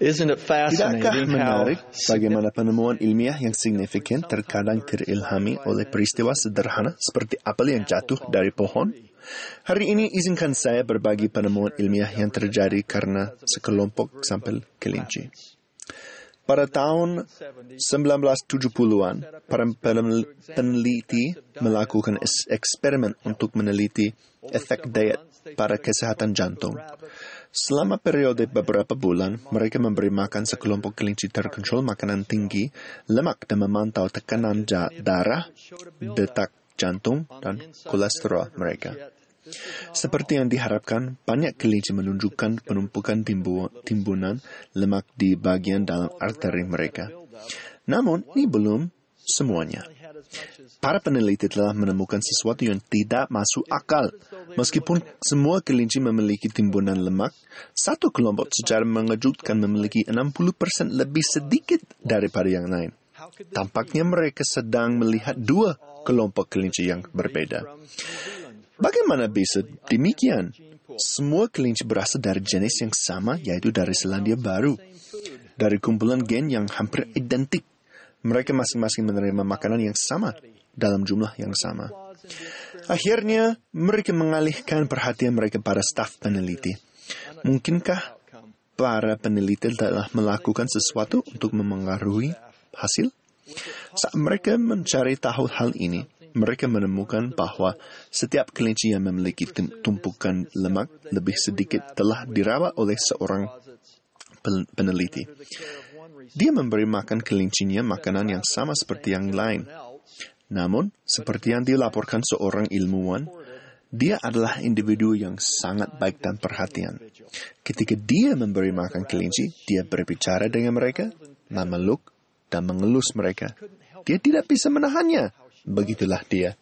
Isn't it Tidakkah fascinating menarik how bagaimana penemuan ilmiah yang signifikan terkadang terilhami oleh peristiwa sederhana seperti apel yang jatuh dari pohon? Hari ini izinkan saya berbagi penemuan ilmiah yang terjadi karena sekelompok sampel kelinci. Pada tahun 1970-an, para peneliti melakukan eksperimen untuk meneliti efek diet pada kesehatan jantung. Selama periode beberapa bulan, mereka memberi makan sekelompok kelinci terkontrol makanan tinggi, lemak dan memantau tekanan darah, detak jantung, dan kolesterol mereka. Seperti yang diharapkan, banyak kelinci menunjukkan penumpukan timbunan lemak di bagian dalam arteri mereka. Namun, ini belum semuanya. Para peneliti telah menemukan sesuatu yang tidak masuk akal. Meskipun semua kelinci memiliki timbunan lemak, satu kelompok secara mengejutkan memiliki 60% lebih sedikit daripada yang lain. Tampaknya mereka sedang melihat dua kelompok kelinci yang berbeda. Bagaimana bisa demikian? Semua kelinci berasal dari jenis yang sama, yaitu dari Selandia Baru. Dari kumpulan gen yang hampir identik. Mereka masing-masing menerima makanan yang sama, dalam jumlah yang sama. Akhirnya, mereka mengalihkan perhatian mereka pada staf peneliti. Mungkinkah para peneliti telah melakukan sesuatu untuk memengaruhi hasil? Saat mereka mencari tahu hal ini, mereka menemukan bahwa setiap kelinci yang memiliki tumpukan lemak lebih sedikit telah dirawat oleh seorang peneliti. Dia memberi makan kelincinya makanan yang sama seperti yang lain. Namun, seperti yang dilaporkan seorang ilmuwan, dia adalah individu yang sangat baik dan perhatian. Ketika dia memberi makan kelinci, dia berbicara dengan mereka, memeluk, dan mengelus mereka. Dia tidak bisa menahannya. Begitulah dia.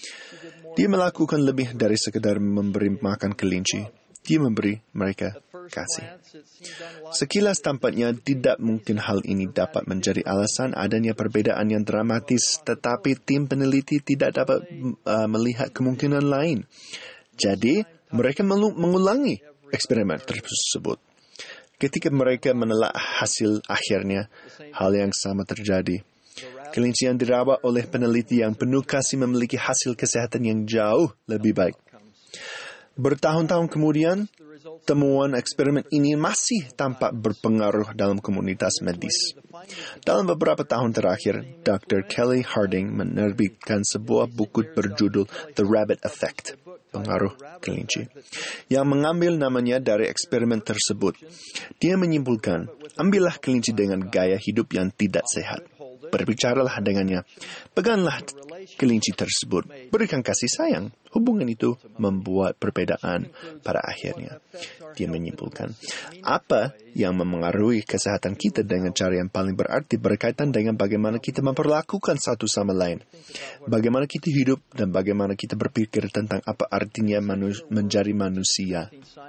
Dia melakukan lebih dari sekedar memberi makan kelinci. Dia memberi mereka kasih. Sekilas tampaknya tidak mungkin hal ini dapat menjadi alasan adanya perbedaan yang dramatis, tetapi tim peneliti tidak dapat melihat kemungkinan lain. Jadi, mereka mengulangi eksperimen tersebut. Ketika mereka menelak hasil akhirnya, hal yang sama terjadi. Kelinci yang dirawat oleh peneliti yang penuh kasih memiliki hasil kesehatan yang jauh lebih baik. Bertahun-tahun kemudian, temuan eksperimen ini masih tampak berpengaruh dalam komunitas medis. Dalam beberapa tahun terakhir, Dr. Kelly Harding menerbitkan sebuah buku berjudul The Rabbit Effect, pengaruh kelinci, yang mengambil namanya dari eksperimen tersebut. Dia menyimpulkan, ambillah kelinci dengan gaya hidup yang tidak sehat. Berbicaralah dengannya. Peganglah kelinci tersebut. Berikan kasih sayang. Hubungan itu membuat perbedaan pada akhirnya. Dia menyimpulkan, apa yang memengaruhi kesehatan kita dengan cara yang paling berarti berkaitan dengan bagaimana kita memperlakukan satu sama lain. Bagaimana kita hidup dan bagaimana kita berpikir tentang apa artinya menjadi manusia.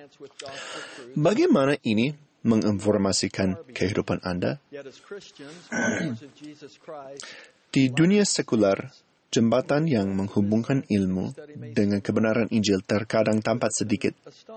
Bagaimana ini menginformasikan kehidupan Anda? Di dunia sekular, jembatan yang menghubungkan ilmu dengan kebenaran Injil terkadang tampak sedikit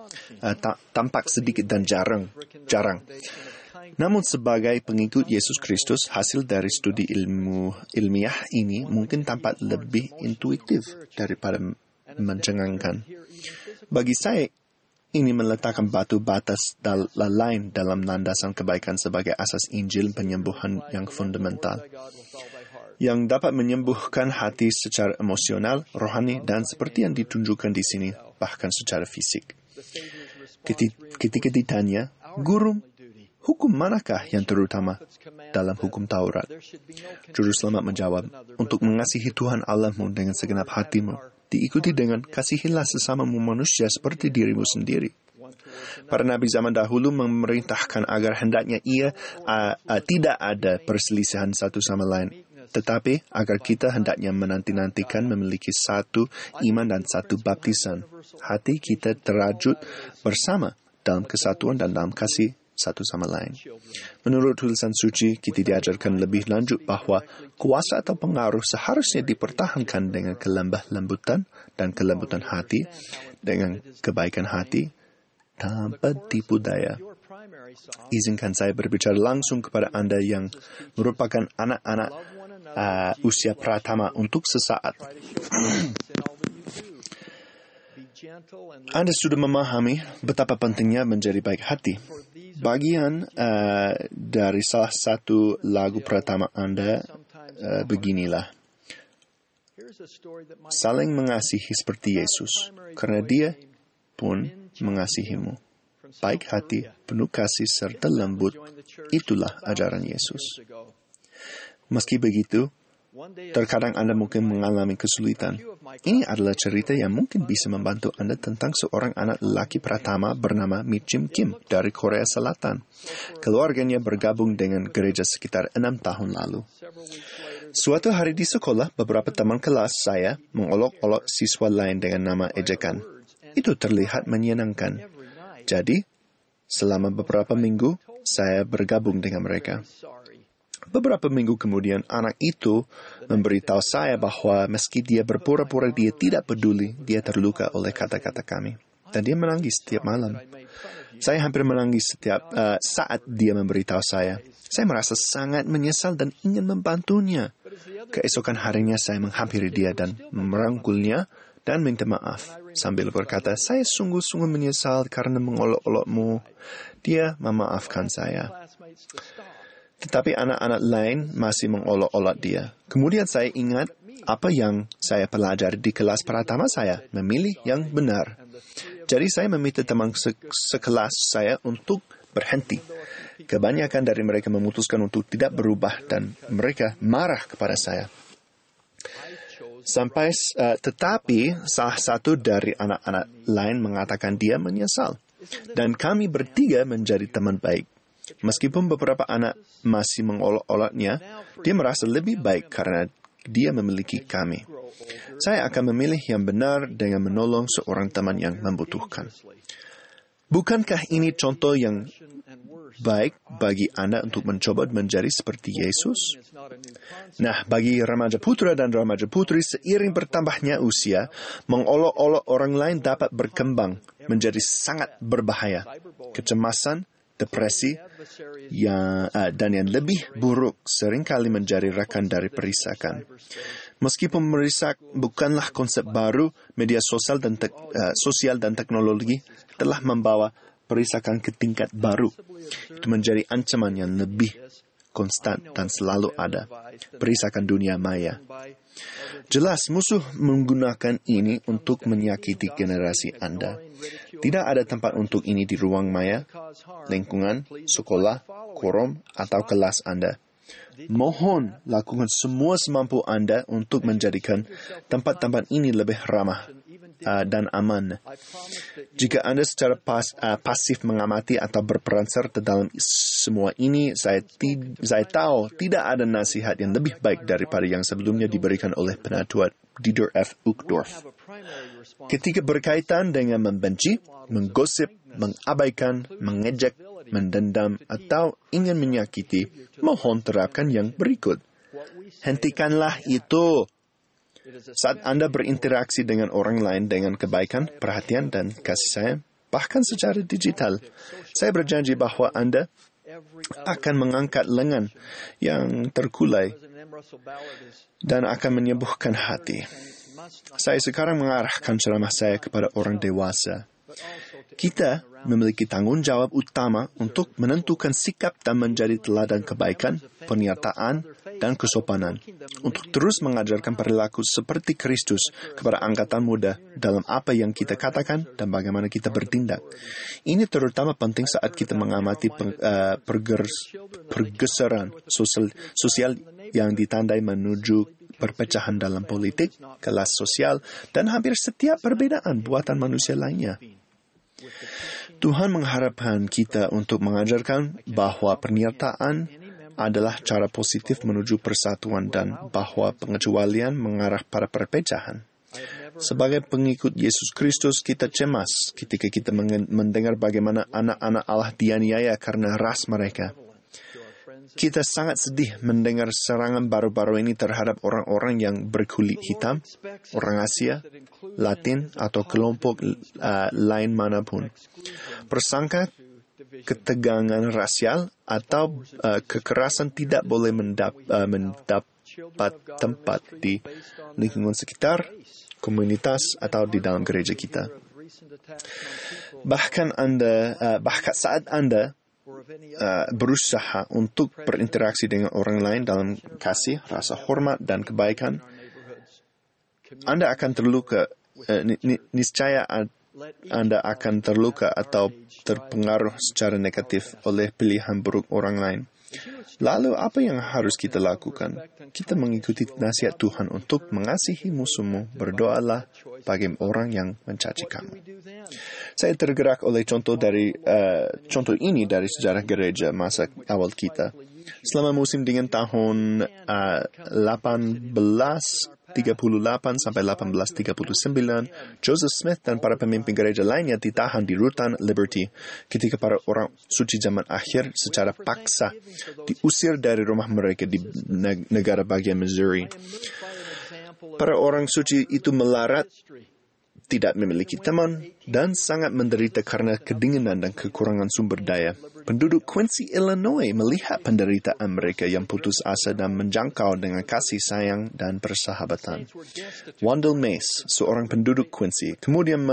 dan jarang. Namun sebagai pengikut Yesus Kristus, hasil dari studi ilmiah ini mungkin tampak lebih intuitif daripada mencengangkan. Bagi saya, ini meletakkan batu batas lain dalam landasan kebaikan sebagai asas Injil penyembuhan yang fundamental, yang dapat menyembuhkan hati secara emosional, rohani, dan seperti yang ditunjukkan di sini, bahkan secara fisik. Ketika ditanya, Guru, hukum manakah yang terutama dalam hukum Taurat? Juru Selamat menjawab, untuk mengasihi Tuhan Allahmu dengan segenap hatimu, diikuti dengan kasihilah sesamamu manusia seperti dirimu sendiri. Para nabi zaman dahulu memerintahkan agar hendaknya tidak ada perselisihan satu sama lain, tetapi agar kita hendaknya menanti-nantikan memiliki satu iman dan satu baptisan. Hati kita terajut bersama dalam kesatuan dan dalam kasih satu sama lain. Menurut tulisan suci, kita diajarkan lebih lanjut bahwa kuasa atau pengaruh seharusnya dipertahankan dengan kelemah lembutan dan kelembutan hati, dengan kebaikan hati, tanpa tipu daya. Izinkan saya berbicara langsung kepada Anda yang merupakan anak-anak usia pratama untuk sesaat. Anda sudah memahami betapa pentingnya menjadi baik hati. Bagian dari salah satu lagu pratama Anda beginilah. Saling mengasihi seperti Yesus, karena Dia pun mengasihimu. Baik hati, penuh kasih serta lembut, itulah ajaran Yesus. Meski begitu, terkadang Anda mungkin mengalami kesulitan. Ini adalah cerita yang mungkin bisa membantu Anda tentang seorang anak lelaki pratama bernama Michim Kim dari Korea Selatan. Keluarganya bergabung dengan gereja sekitar 6 tahun lalu. Suatu hari di sekolah, beberapa teman kelas saya mengolok-olok siswa lain dengan nama ejekan. Itu terlihat menyenangkan. Jadi, selama beberapa minggu, saya bergabung dengan mereka. Beberapa minggu kemudian, anak itu memberitahu saya bahwa meski dia berpura-pura dia tidak peduli, dia terluka oleh kata-kata kami. Dan dia menangis setiap malam. Saya hampir menangis setiap saat dia memberitahu saya. Saya merasa sangat menyesal dan ingin membantunya. Keesokan harinya saya menghampiri dia dan merangkulnya dan minta maaf. Sambil berkata, saya sungguh-sungguh menyesal karena mengolok-olokmu. Dia memaafkan saya. Tetapi anak-anak lain masih mengolok-olok dia. Kemudian saya ingat apa yang saya pelajari di kelas pratama saya, memilih yang benar. Jadi saya meminta teman sekelas saya untuk berhenti. Kebanyakan dari mereka memutuskan untuk tidak berubah dan mereka marah kepada saya. Tetapi salah satu dari anak-anak lain mengatakan dia menyesal. Dan kami bertiga menjadi teman baik. Meskipun beberapa anak masih mengolok-oloknya, dia merasa lebih baik karena dia memiliki kami. Saya akan memilih yang benar dengan menolong seorang teman yang membutuhkan. Bukankah ini contoh yang baik bagi Anda untuk mencoba menjadi seperti Yesus? Nah, bagi remaja putra dan remaja putri seiring bertambahnya usia, mengolok-olok orang lain dapat berkembang menjadi sangat berbahaya. Kecemasan, depresi, dan yang lebih buruk seringkali menjadi rekan dari perisakan. Meskipun merisak bukanlah konsep baru, media sosial dan teknologi telah membawa perisakan ke tingkat baru. Itu menjadi ancaman yang lebih konstan dan selalu ada. Perisakan dunia maya. Jelas musuh menggunakan ini untuk menyakiti generasi Anda. Tidak ada tempat untuk ini di ruang maya, lingkungan, sekolah, korum, atau kelas Anda. Mohon lakukan semua semampu Anda untuk menjadikan tempat-tempat ini lebih ramah dan aman. Jika Anda secara pasif mengamati atau berperan serta dalam semua ini, saya tahu tidak ada nasihat yang lebih baik daripada yang sebelumnya diberikan oleh penatua Dieter F. Uchtdorf. Ketika berkaitan dengan membenci, menggosip, mengabaikan, mengejek, mendendam, atau ingin menyakiti, mohon terapkan yang berikut. Hentikanlah itu. Saat Anda berinteraksi dengan orang lain dengan kebaikan, perhatian, dan kasih sayang, bahkan secara digital, saya berjanji bahwa Anda akan mengangkat lengan yang terkulai dan akan menyembuhkan hati. Saya sekarang mengarahkan ceramah saya kepada orang dewasa. Kita memiliki tanggung jawab utama untuk menentukan sikap dan menjadi teladan kebaikan, pernyataan, dan kesopanan. Untuk terus mengajarkan perilaku seperti Kristus kepada angkatan muda dalam apa yang kita katakan dan bagaimana kita bertindak. Ini terutama penting saat kita mengamati pergeseran sosial yang ditandai menuju perpecahan dalam politik, kelas sosial, dan hampir setiap perbedaan buatan manusia lainnya. Tuhan mengharapkan kita untuk mengajarkan bahwa pernyataan adalah cara positif menuju persatuan dan bahwa pengecualian mengarah pada perpecahan. Sebagai pengikut Yesus Kristus, kita cemas ketika kita mendengar bagaimana anak-anak Allah dianiaya karena ras mereka. Kita sangat sedih mendengar serangan baru-baru ini terhadap orang-orang yang berkulit hitam, orang Asia, Latin, atau kelompok lain manapun. Persangka ketegangan rasial atau kekerasan tidak boleh mendapat tempat di lingkungan sekitar, komunitas, atau di dalam gereja kita. Bahkan saat Anda berusaha untuk berinteraksi dengan orang lain dalam kasih, rasa hormat, dan kebaikan, Anda akan terluka. Niscaya Anda akan terluka atau terpengaruh secara negatif oleh pilihan buruk orang lain. Lalu apa yang harus kita lakukan? Kita mengikuti nasihat Tuhan untuk mengasihi musuhmu, berdoalah bagi orang yang mencaci kamu. Saya tergerak oleh contoh ini dari sejarah gereja masa awal kita. Selama musim dingin tahun 1838 sampai 1839, Joseph Smith dan para pemimpin gereja lainnya ditahan di rutan Liberty ketika para orang suci zaman akhir secara paksa diusir dari rumah mereka di negara bagian Missouri. Para orang suci itu melarat, tidak memiliki teman, dan sangat menderita karena kedinginan dan kekurangan sumber daya. Penduduk Quincy, Illinois melihat penderitaan mereka yang putus asa dan menjangkau dengan kasih sayang dan persahabatan. Wendell Mace, seorang penduduk Quincy, kemudian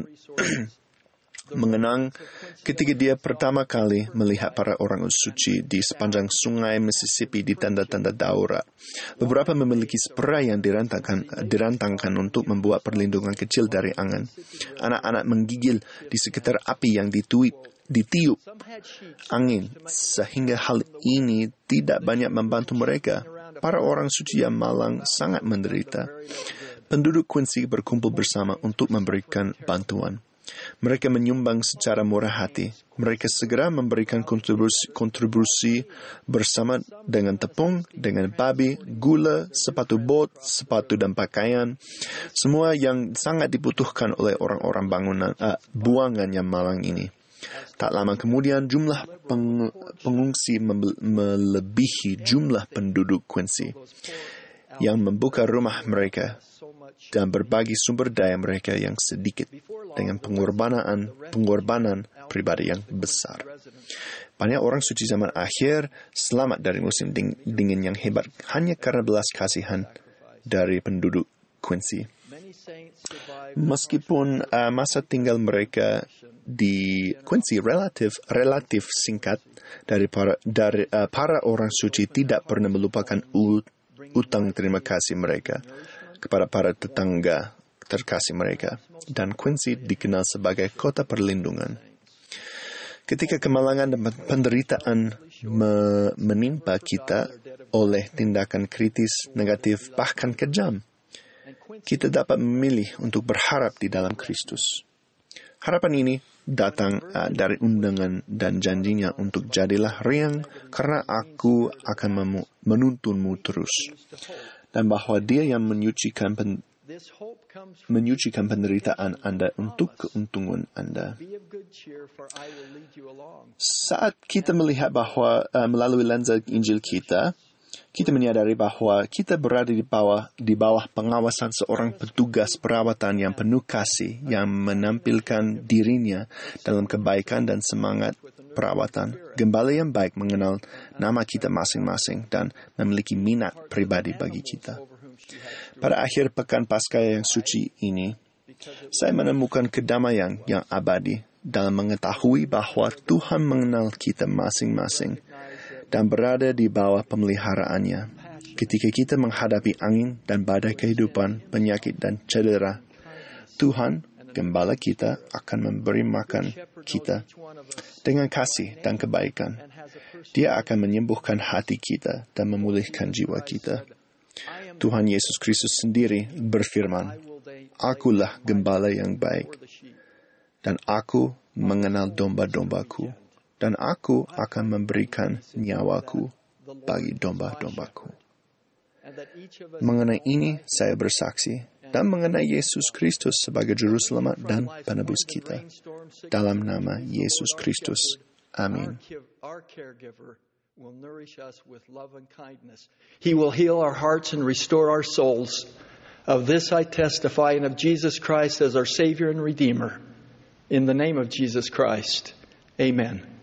mengenang ketika dia pertama kali melihat para orang suci di sepanjang sungai Mississippi di tanda-tanda darurat. Beberapa memiliki spray yang dirantangkan untuk membuat perlindungan kecil dari angin. Anak-anak menggigil di sekitar api yang ditiup angin, sehingga hal ini tidak banyak membantu mereka. Para orang suci yang malang sangat menderita. Penduduk Quincy berkumpul bersama untuk memberikan bantuan. Mereka menyumbang secara murah hati. Mereka segera memberikan kontribusi bersama dengan tepung, dengan babi, gula, sepatu bot, sepatu dan pakaian. Semua yang sangat dibutuhkan oleh orang-orang buangan yang malang ini. Tak lama kemudian, jumlah pengungsi melebihi jumlah penduduk Quincy yang membuka rumah mereka dan berbagi sumber daya mereka yang sedikit dengan pengorbanan pribadi yang besar. Banyak orang suci zaman akhir selamat dari musim dingin yang hebat hanya karena belas kasihan dari penduduk Quincy. Meskipun masa tinggal mereka di Quincy relatif singkat, para orang suci tidak pernah melupakan utang terima kasih mereka kepada para tetangga terkasih mereka, dan Quincy dikenal sebagai kota perlindungan. Ketika kemalangan dan penderitaan menimpa kita oleh tindakan kritis, negatif, bahkan kejam, kita dapat memilih untuk berharap di dalam Kristus. Harapan ini datang dari undangan dan janjinya untuk jadilah riang karena aku akan menuntunmu terus. Dan bahwa dia yang menyucikan penderitaan Anda untuk keuntungan Anda. Saat kita melihat bahwa melalui lensa Injil kita menyadari bahwa kita berada di bawah pengawasan seorang petugas perawatan yang penuh kasih, yang menampilkan dirinya dalam kebaikan dan semangat perawatan. Gembala yang baik mengenal nama kita masing-masing dan memiliki minat pribadi bagi kita. Pada akhir pekan Paskah yang suci ini, saya menemukan kedamaian yang abadi dalam mengetahui bahwa Tuhan mengenal kita masing-masing dan berada di bawah pemeliharaannya. Ketika kita menghadapi angin dan badai kehidupan, penyakit dan cedera, Tuhan, Gembala kita, akan memberi makan kita dengan kasih dan kebaikan. Dia akan menyembuhkan hati kita dan memulihkan jiwa kita. Tuhan Yesus Kristus sendiri berfirman, "Akulah gembala yang baik, dan aku mengenal domba-dombaku, dan aku akan memberikan nyawaku bagi domba-dombaku." Mengenai ini saya bersaksi, dan mengenai Yesus Kristus sebagai Juru Selamat dan Penebus kita. Dalam nama Yesus Kristus. Amin. will nourish us with love and kindness. He will heal our hearts and restore our souls. Of this I testify, and of Jesus Christ as our Savior and Redeemer. In the name of Jesus Christ, amen.